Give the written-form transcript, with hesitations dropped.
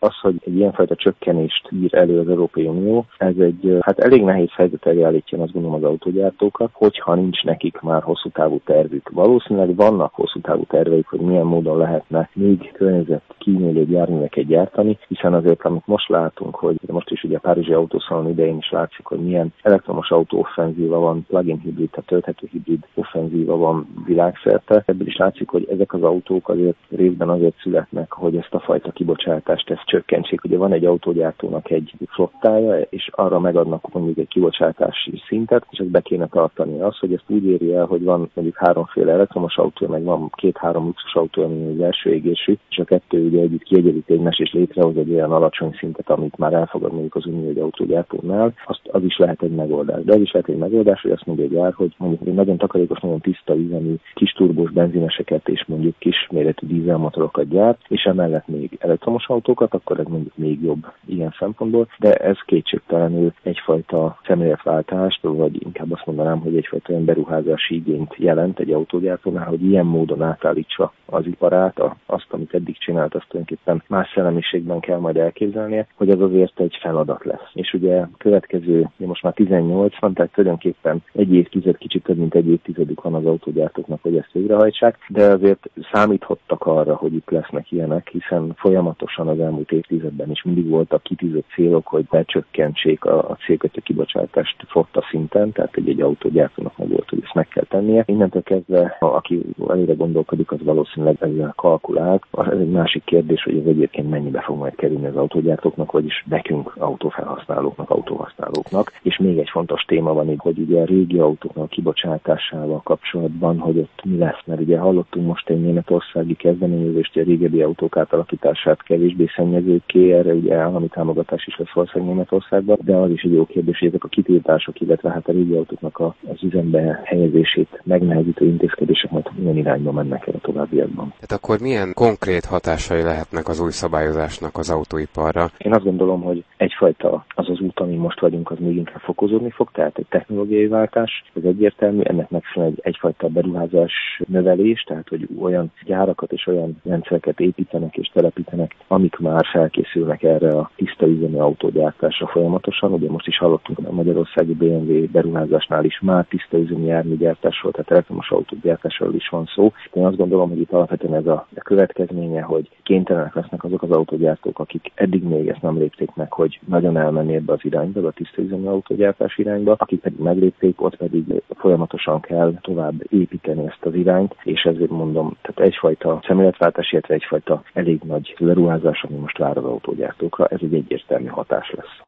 Az, hogy egy ilyenfajta csökkenést ír elő az Európai Unió, ez egy elég nehéz helyzet elé állítja, azt gondolom, az autógyártókat, hogyha nincs nekik már hosszú távú tervük. Valószínűleg vannak hosszú távú terveik, hogy milyen módon lehetne még környezetkímélőbb járműveket gyártani, hiszen azért, amit most látunk, hogy most is ugye a Párizsi Autószalon idején is látszik, hogy milyen elektromos autó offenzíva van, plug-in hibrid, tehát tölthető hibrid offenzíva van világszerte. Ebből is látszik, hogy ezek az autók azért részben azért születnek, hogy ezt a fajta kibocsátást csökkentsék. Ugye van egy autógyártónak egy flottája, és arra megadnak mondjuk egy kibocsátási szintet, és ezt be kéne tartani. Az, hogy ezt úgy éri el, hogy van mondjuk 3 elektromos autó, meg van 2-3 luxus autó, ami az első égésű, és a kettő ugye együtt kiegyenlíti egymást, és létrehoz egy olyan alacsony szintet, amit már elfogad mondjuk az unió egy autógyártónál, az is lehet egy megoldás. De az is lehet egy megoldás, hogy azt mondja egy gyár, hogy mondjuk egy nagyon takarékos, nagyon tiszta üzemű kis turbós benzineseket és mondjuk kisméretű dízelmotorokat gyárt, és emellett még elektromos autókat, akkor ez mondjuk még jobb ilyen szempontból, de ez kétségtelenül egyfajta szemléletváltást, vagy inkább azt mondanám, hogy egyfajta olyan beruházási igényt jelent egy autógyártónál, hogy ilyen módon átállítsa az iparát, azt, amit eddig csinált, azt tulajdonképpen más szellemiségben kell majd elképzelnie, hogy az azért egy feladat lesz. És ugye következő, most már 18 van, tehát tulajdonképpen egy évtized, kicsit több mint egy évtizedük van az autógyártóknak, hogy ezt végrehajtsák, de azért számíthattak arra, hogy itt lesznek ilyenek, hiszen folyamatosan az elmúlt évtizedben is mindig voltak kitűzött célok, hogy becsökkentsék a CO2 kibocsátást flotta szinten, tehát egy autógyártónak meg volt, hogy ezt meg kell tennie. Innentől kezdve, aki előre gondolkodik, az valószínűleg ezzel kalkulált. Ez egy másik kérdés, hogy ez egyébként mennyibe fog majd kerülni az autógyártóknak, vagyis nekünk autóhasználóknak. És még egy fontos téma van itt, hogy ugye a régi autóknak a kibocsátásával kapcsolatban, hogy ott mi lesz, mert ugye hallottunk most egy németországi kezdeményezést, hogy a régebbi autók átalakítását kevésbé szennyezőkké, erre ugye állami támogatás is lesz valószínűleg Németországban, de az is egy jó kérdés, hogy ezek a kitiltások, illetve a régi autóknak az üzembe helyezését megnehezítő intézkedések majd milyen irányba mennek el a továbbiakban. Tehát akkor milyen konkrét hatásai lehetnek az új szabályozásnak az autóiparra? Én azt gondolom, hogy egyfajta az út, amin most vagyunk, az még inkább fokozódni fog, tehát egy technológiai váltás, ez egyértelmű, ennek megfelelően egyfajta beruházás növelés, tehát hogy olyan gyárakat és olyan rendszereket építenek és telepítenek, amik már felkészülnek erre a tiszta üzemű autógyártásra folyamatosan. Ugye most is hallottunk a magyarországi BMW beruházásnál is már tiszta üzemű járműgyártásról, tehát elektromos autógyártásról is van szó. Én azt gondolom, hogy itt alapvetően ez a következménye, hogy kénytelenek lesznek azok az autógyártók, akik eddig még ezt nem lépték meg, hogy nagyon elmenni ebbe az irányba, a tiszta üzemű autógyártás irányba, akik pedig meglépték, ott pedig folyamatosan kell tovább építeni ezt az irányt, és ezért mondom, tehát egyfajta szemléletváltás, illetve egyfajta elég nagy beruházás, ami most vár az autógyártókra, ez egy egyértelmű hatás lesz.